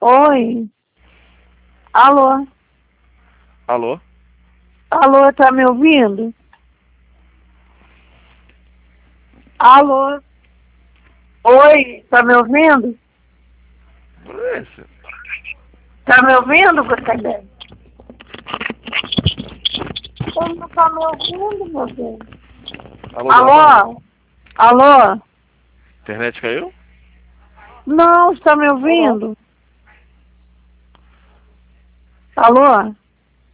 Oi. Alô? Alô? Alô, tá me ouvindo? Alô? Oi, tá me ouvindo? Esse. Tá me ouvindo, Gustavo? Você não tá me ouvindo, meu Deus? Alô, dona Bárbara? Alô? Alô? Internet caiu? Não, está me ouvindo? Alô?